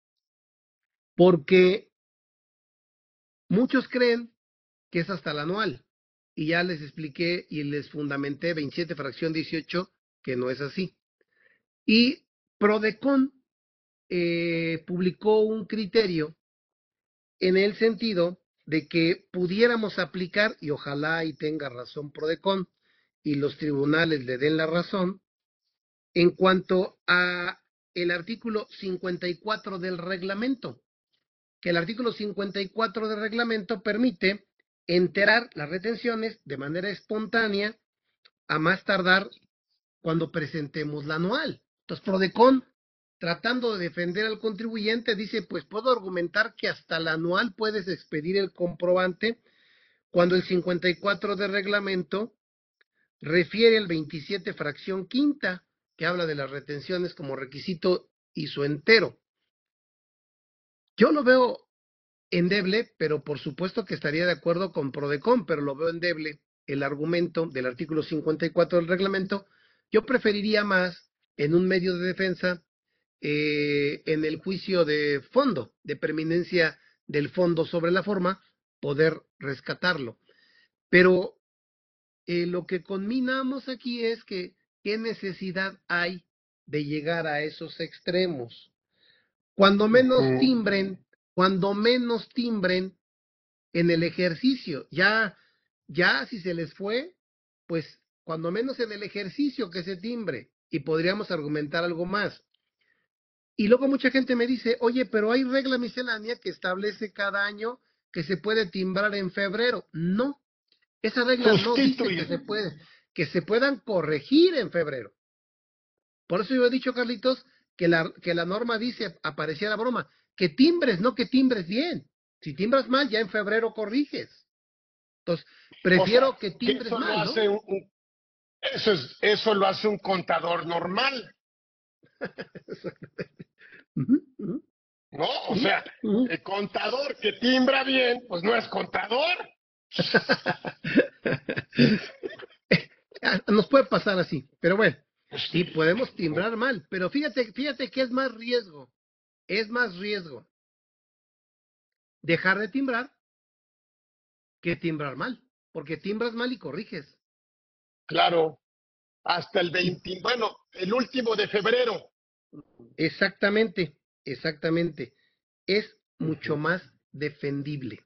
Porque muchos creen que es hasta el anual. Y ya les expliqué y les fundamenté 27 fracción 18 que no es así. Y Prodecon publicó un criterio en el sentido de que pudiéramos aplicar, y ojalá y tenga razón Prodecon y los tribunales le den la razón, en cuanto a el artículo 54 del reglamento, que el artículo 54 del reglamento permite enterar las retenciones de manera espontánea a más tardar cuando presentemos la anual. Entonces, Prodecon, tratando de defender al contribuyente, dice, pues puedo argumentar que hasta la anual puedes expedir el comprobante cuando el 54 de reglamento refiere al 27 fracción quinta, que habla de las retenciones como requisito y su entero. Yo lo veo endeble, pero por supuesto que estaría de acuerdo con Prodecon, pero lo veo endeble el argumento del artículo 54 del reglamento. Yo preferiría más en un medio de defensa, en el juicio de fondo, de preeminencia del fondo sobre la forma, poder rescatarlo. Pero lo que conminamos aquí es que qué necesidad hay de llegar a esos extremos. Cuando menos timbren en el ejercicio. Ya si se les fue, pues cuando menos en el ejercicio que se timbre y podríamos argumentar algo más. Y luego mucha gente me dice, oye, pero hay regla miscelánea que establece cada año que se puede timbrar en febrero. No, esa regla no dice que se puedan corregir en febrero. Por eso yo he dicho, Carlitos, que la norma dice, aparecía la broma, que timbres, no que timbres bien. Si timbras mal, ya en febrero corriges. Entonces, prefiero que timbres eso mal, lo ¿no? hace eso lo hace un contador normal, ¿no? O sea, el contador que timbra bien, pues no es contador. Nos puede pasar así, pero bueno, sí podemos timbrar mal, pero fíjate que es más riesgo dejar de timbrar que timbrar mal, porque timbras mal y corriges. Claro, hasta el Y 20, bueno, el último de febrero. exactamente, es mucho más defendible.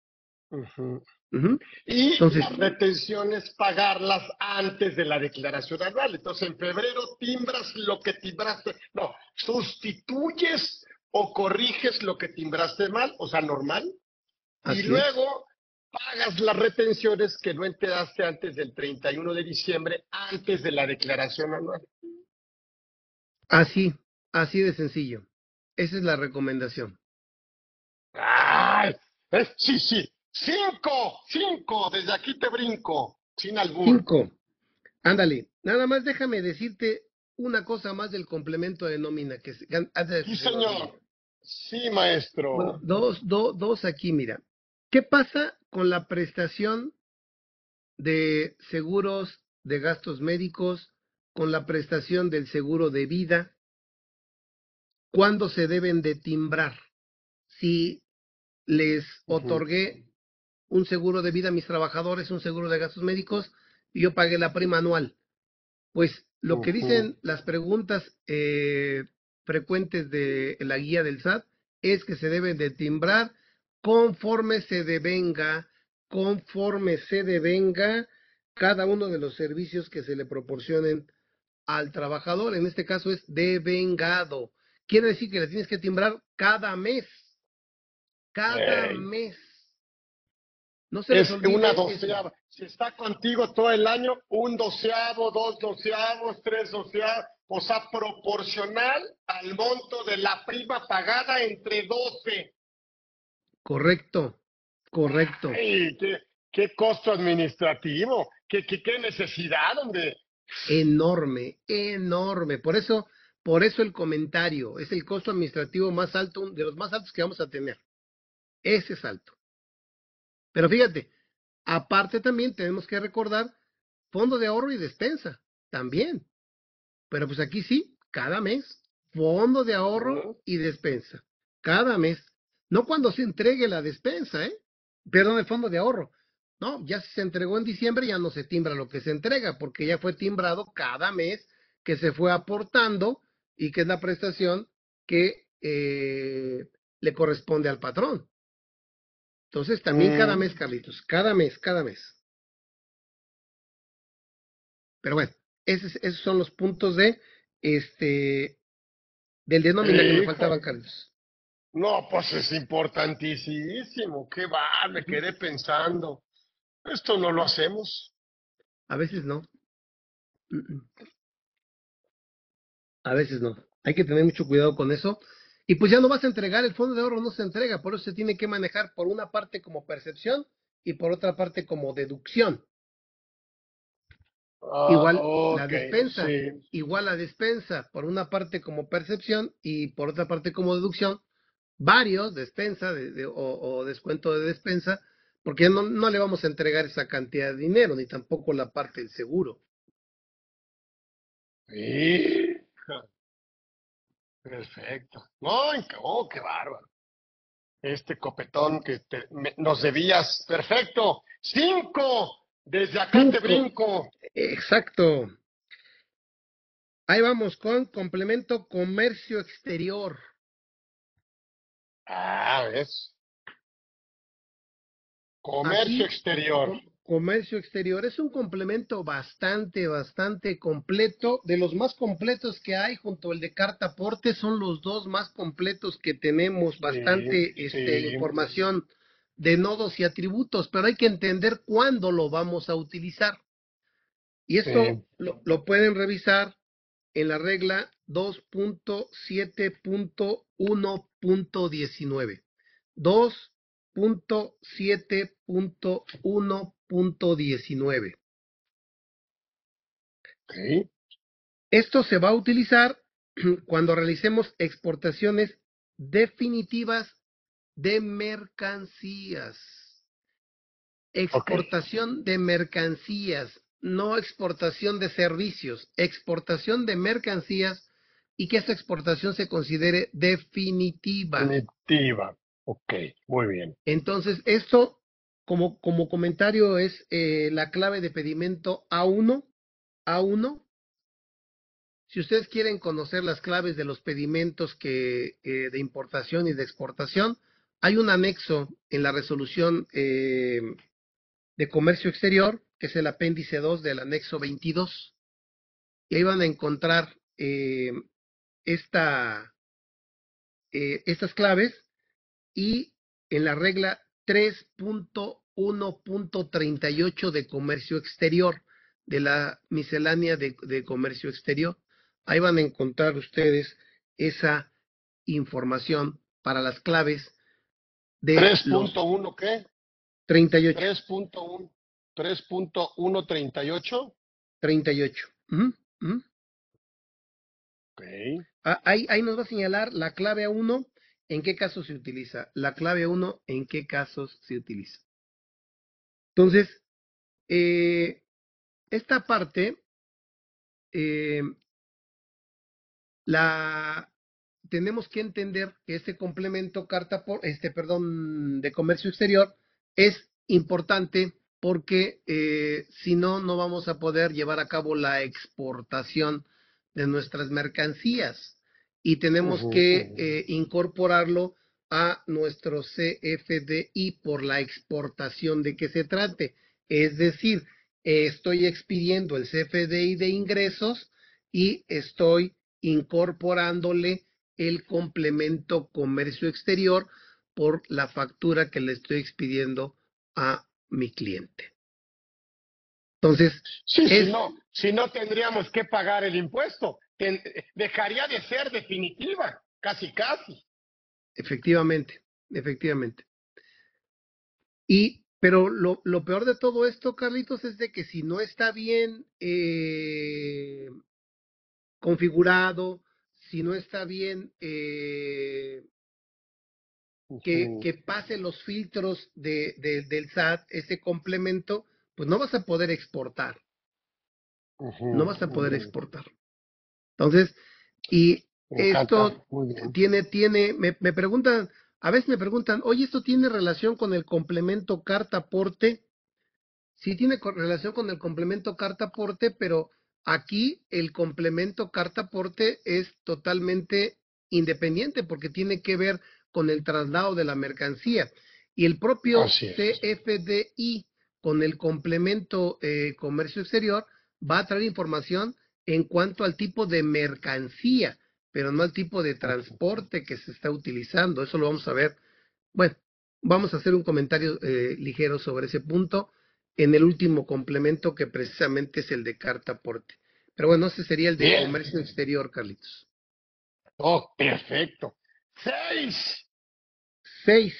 Y Entonces, las retenciones pagarlas antes de la declaración anual. Entonces, en febrero timbras lo que timbraste. No, sustituyes o corriges lo que timbraste mal, o sea, normal. Y así es. luego pagas las retenciones que no enteraste antes del 31 de diciembre, antes de la declaración anual. Así de sencillo. Esa es la recomendación. ¡Ay! Sí. Cinco. Desde aquí te brinco. Sin albur. 5. Ándale, nada más déjame decirte una cosa más del complemento de nómina antes de que Sí, se me olvide. señor. Sí, Bueno, maestro. dos aquí, mira. ¿Qué pasa con la prestación de seguros de gastos médicos, con la prestación del seguro de vida? ¿Cuándo se deben de timbrar? Si les Ujú, otorgué un seguro de vida a mis trabajadores, un seguro de gastos médicos, y yo pagué la prima anual. Pues lo que ujú. dicen las preguntas frecuentes de la guía del SAT es que se deben de timbrar conforme se devenga cada uno de los servicios que se le proporcionen al trabajador. En este caso es devengado. Quiere decir que le tienes que timbrar cada mes. Cada Ey, mes. No se les es una olvide eso. doceava. Si está contigo todo el año, un doceavo, dos doceavos, tres doceavos, o sea, proporcional al monto de la prima pagada entre 12. Correcto, correcto. Ay, qué costo administrativo, qué necesidad, hombre. Enorme, enorme. Por eso el comentario es el costo administrativo más alto, de los más altos que vamos a tener. Ese es alto. Pero fíjate, aparte también tenemos que recordar fondo de ahorro y despensa, también. Pero pues aquí sí, cada mes, fondo de ahorro Ujú. y despensa. Cada mes. No cuando se entregue la despensa, ¿eh? Perdón, el fondo de ahorro. No, ya si se entregó en diciembre, ya no se timbra lo que se entrega, porque ya fue timbrado cada mes que se fue aportando y que es la prestación que le corresponde al patrón. Entonces, también cada Mm, mes, Carlitos, cada mes, cada mes. Pero bueno, esos son los puntos este, del de nómina que me hijo, faltaban, Carlos. no, pues es importantísimo. Qué va, me Ujú. quedé pensando. Esto no lo hacemos. A veces no. A veces no. Hay que tener mucho cuidado con eso. Y pues ya no vas a entregar, el fondo de ahorro no se entrega, por eso se tiene que manejar por una parte como percepción y por otra parte como deducción. Ah, Igual la ok, despensa, sí, igual la despensa, por una parte como percepción y por otra parte como deducción, varios, despensa o descuento de despensa, porque no le vamos a entregar esa cantidad de dinero, ni tampoco la parte del seguro. sí. Perfecto. No, oh, qué bárbaro. Este copetón que nos debías. Perfecto. 5. Desde acá te 5, brinco. exacto. Ahí vamos con complemento comercio exterior. Ah, ¿ves? Comercio Aquí, exterior. comercio exterior es un complemento bastante completo. De los más completos que hay, junto al de carta aporte, son los dos más completos que tenemos. Sí, Bastante sí, información de nodos y atributos, pero hay que entender cuándo lo vamos a utilizar. Y esto sí. lo pueden revisar en la regla 2.7.1.19. 2.7.1.19. Sí. Esto se va a utilizar cuando realicemos exportaciones definitivas de mercancías. Ok. Exportación de mercancías, no exportación de servicios, exportación de mercancías y que esta exportación se considere definitiva. Definitiva. Ok, muy bien. Entonces, esto como comentario es la clave de pedimento A1. A1. Si ustedes quieren conocer las claves de los pedimentos de importación y de exportación, hay un anexo en la resolución de comercio exterior, que es el apéndice 2 del anexo 22. Y ahí van a encontrar esta, estas claves y en la regla 3.1.38 de comercio exterior, de la miscelánea de comercio exterior. Ahí van a encontrar ustedes esa información para las claves de Tres los punto uno, ¿qué? 38. 3.1. 3.138. 38. Uh -huh, uh -huh. Ok. Ahí nos va a señalar la clave A1, en qué casos se utiliza. La clave A1, en qué casos se utiliza. Entonces, esta parte eh, la tenemos que entender que este complemento carta por perdón, de comercio exterior es importante porque si no, no vamos a poder llevar a cabo la exportación de nuestras mercancías y tenemos Ujú, que ujú. incorporarlo a nuestro CFDI por la exportación de que se trate. Es decir, estoy expidiendo el CFDI de ingresos y estoy incorporándole el complemento comercio exterior por la factura que le estoy expidiendo a mi cliente. Entonces, Sí, es si no tendríamos que pagar el impuesto. Dejaría de ser definitiva, casi, casi. efectivamente, efectivamente. Pero lo peor de todo esto, Carlitos, es de que si no está bien configurado, si no está bien Ujú, que pase los filtros del SAT, ese complemento, pues no vas a poder exportar, ujú, no vas a poder ujú. exportar. Entonces, y Me encanta, esto muy bien. me preguntan, a veces me preguntan, oye, ¿esto tiene relación con el complemento carta-aporte? Sí tiene relación con el complemento carta-aporte, pero aquí el complemento carta-aporte es totalmente independiente porque tiene que ver con el traslado de la mercancía. Y el propio Así es. CFDI con el complemento comercio exterior va a traer información en cuanto al tipo de mercancía, pero no al tipo de Ujú. transporte que se está utilizando. Eso lo vamos a ver. Bueno, vamos a hacer un comentario ligero sobre ese punto en el último complemento que precisamente es el de carta aporte. Pero bueno, ese sería el de Bien. comercio exterior, Carlitos. Oh, perfecto. 6. 6.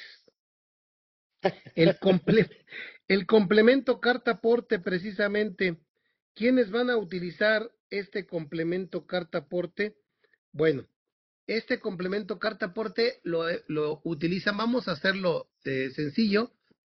El, comple el complemento carta aporte precisamente. ¿Quiénes van a utilizar este complemento carta aporte? Bueno, este complemento carta aporte lo utilizan, vamos a hacerlo sencillo.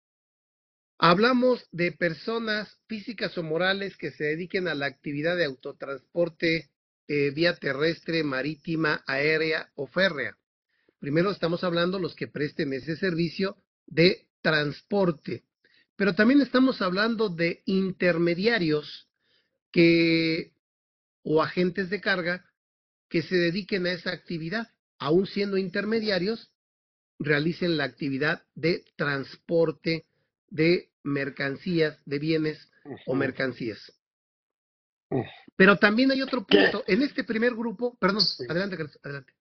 Hablamos de personas físicas o morales que se dediquen a la actividad de autotransporte vía terrestre, marítima, aérea o férrea. Primero estamos hablando los que presten ese servicio de transporte, pero también estamos hablando de intermediarios que o agentes de carga que se dediquen a esa actividad, aún siendo intermediarios, realicen la actividad de transporte de mercancías, de bienes o Ujú, mercancías. ujú. Pero también hay otro ¿Qué? punto. En este primer grupo, perdón, Sí. adelante, adelante.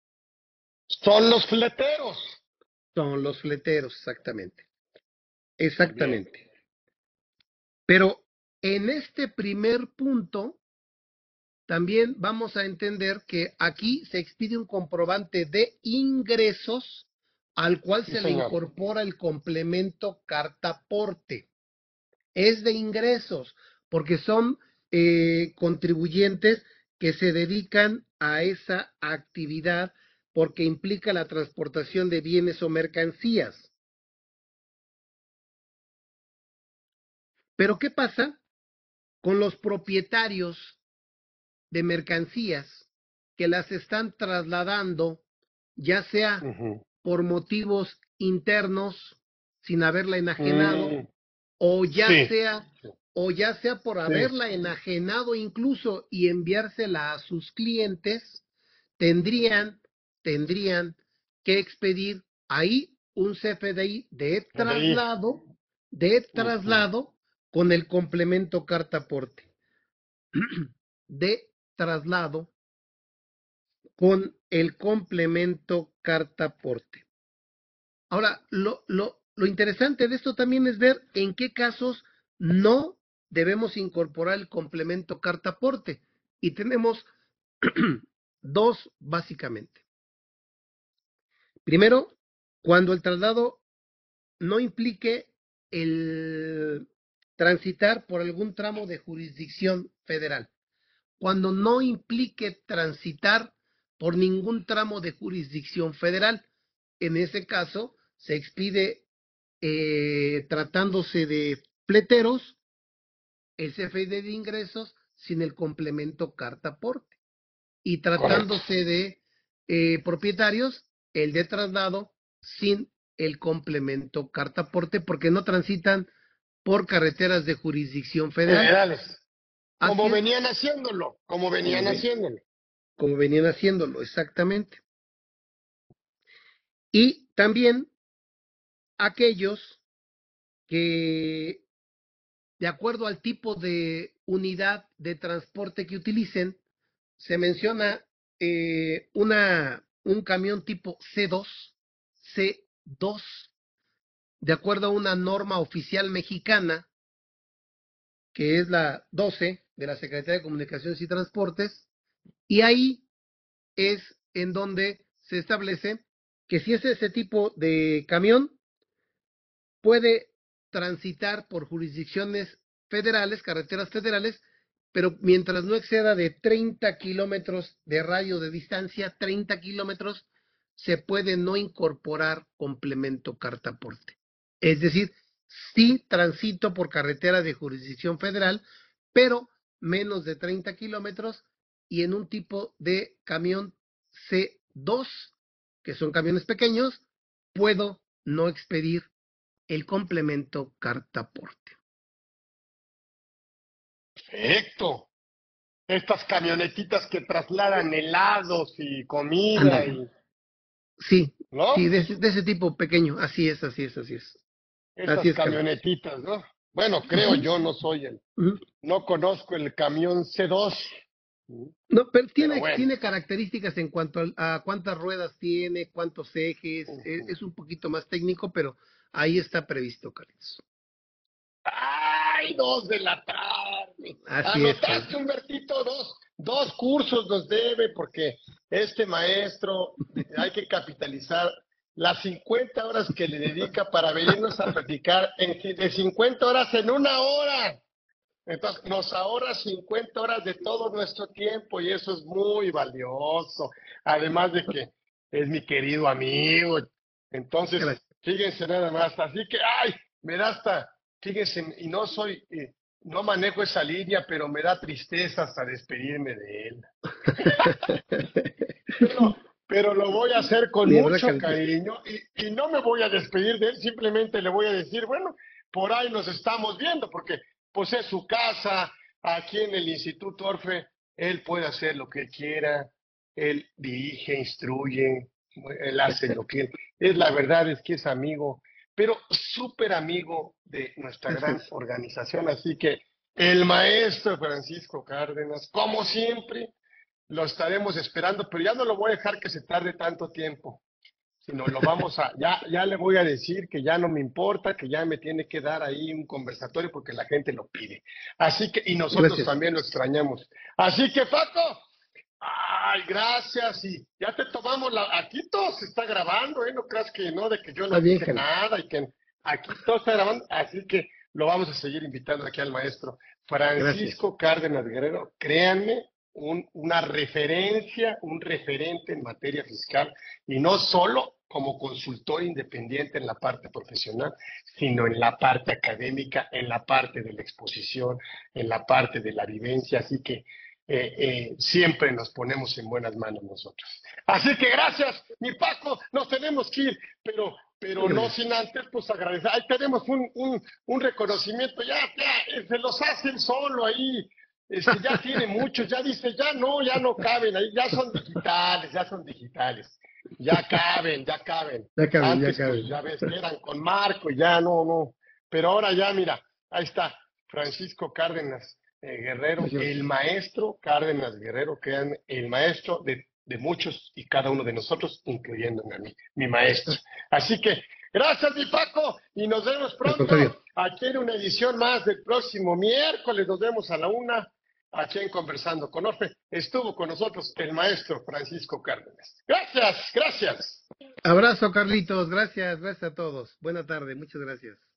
Son los fleteros. Son los fleteros, exactamente. Muy bien. Exactamente. Pero en este primer punto, también vamos a entender que aquí se expide un comprobante de ingresos al cual Sí, se le señor. incorpora el complemento cartaporte. Es de ingresos, porque son contribuyentes que se dedican a esa actividad porque implica la transportación de bienes o mercancías. Pero ¿qué pasa con los propietarios de mercancías que las están trasladando, ya sea Ujú. por motivos internos, sin haberla enajenado, Mm, o sí, o ya sea por sí. haberla enajenado incluso y enviársela a sus clientes, tendrían, tendrían que expedir ahí un CFDI PDI. de Ujú, traslado con el complemento carta aporte de traslado con el complemento carta aporte. Ahora, lo interesante de esto también es ver en qué casos no debemos incorporar el complemento carta aporte. Y tenemos dos básicamente. Primero, cuando el traslado no implique el transitar por algún tramo de jurisdicción federal. cuando no implique transitar por ningún tramo de jurisdicción federal. En ese caso, se expide, tratándose de fleteros, el CFDI de ingresos sin el complemento carta aporte. Y tratándose de propietarios, el de traslado sin el complemento carta aporte, porque no transitan por carreteras de jurisdicción federal. Federales. Como Así es, venían haciéndolo, como venían haciéndolo. como venían haciéndolo, exactamente. Y también aquellos que, de acuerdo al tipo de unidad de transporte que utilicen, se menciona un camión tipo C2, de acuerdo a una norma oficial mexicana, que es la 12 de la Secretaría de Comunicaciones y Transportes, y ahí es en donde se establece que si es ese tipo de camión, puede transitar por jurisdicciones federales, carreteras federales, pero mientras no exceda de 30 kilómetros de radio de distancia, 30 kilómetros, se puede no incorporar complemento carta aporte. Es decir, sí transito por carretera de jurisdicción federal, pero menos de 30 kilómetros y en un tipo de camión C2, que son camiones pequeños, puedo no expedir el complemento carta aporte. Perfecto. Estas camionetitas que trasladan helados y comida Ándale. y, Sí, ¿no? sí, de ese tipo pequeño. Así es, así es, así es. Así Estas es, Carlos. camionetitas, ¿no? Bueno, creo yo, no soy no conozco el camión C2, No, pero pero bueno. tiene características en cuanto a cuántas ruedas tiene, cuántos ejes, es un poquito más técnico, pero ahí está previsto, Carlos. ¡Ay, 2 de la tarde! Así es, Carlos. Anotaste, Humbertito, dos cursos nos debe, porque este maestro hay que capitalizar las 50 horas que le dedica para venirnos a platicar de 50 horas en 1 hora. Entonces, nos ahorra 50 horas de todo nuestro tiempo y eso es muy valioso. Además de que es mi querido amigo. Entonces, Gracias. fíjense nada más. Así que, ay, me da hasta, fíjense, y no soy, no manejo esa línea, pero me da tristeza hasta despedirme de él. Pero, pero lo voy a hacer con De verdad, mucho Carlitos. cariño y no me voy a despedir de él, simplemente le voy a decir, bueno, por ahí nos estamos viendo, porque pues es su casa, aquí en el Instituto Orfe, él puede hacer lo que quiera, él dirige, instruye, él hace lo que él, es la verdad, es que es amigo, pero súper amigo de nuestra gran Gracias. organización, así que el maestro Francisco Cárdenas, como siempre, lo estaremos esperando, pero ya no lo voy a dejar que se tarde tanto tiempo, sino lo vamos a, ya le voy a decir que ya no me importa, que ya me tiene que dar ahí un conversatorio porque la gente lo pide. Así que, y nosotros Gracias. también lo extrañamos. Así que, Paco, ay, gracias, y ya te tomamos aquí todo se está grabando, ¿eh? No creas que no, de que yo Está no bien, dije Carlos. nada y que aquí todo está grabando, así que lo vamos a seguir invitando aquí al maestro Gracias. Francisco Cárdenas Guerrero, créanme, una referencia, un referente en materia fiscal, y no solo como consultor independiente en la parte profesional, sino en la parte académica, en la parte de la exposición, en la parte de la vivencia, así que siempre nos ponemos en buenas manos nosotros. Así que gracias, mi Paco, nos tenemos que ir, pero no Gracias. sin antes pues agradecer. Ahí tenemos un reconocimiento, se los hace él solo ahí, ya tiene muchos, ya dice, ya no caben ahí, ya son digitales, ya caben, ya caben. Ya caben, ya Antes pues caben. ya ves que eran con Marco, ya no, pero ahora ya mira, ahí está, Francisco Cárdenas Guerrero, Muchas el gracias. maestro Cárdenas Guerrero, que es el maestro de muchos y cada uno de nosotros, incluyéndome a mí, mi maestro. Así que, gracias, mi Paco, y nos vemos Al pronto. contrario. Aquí en una edición más del próximo miércoles, nos vemos a la 1, aquí en Conversando con Orfe. Estuvo con nosotros el maestro Francisco Cárdenas. Gracias, gracias. Abrazo, Carlitos. Gracias, gracias a todos. Buena tarde. Muchas gracias.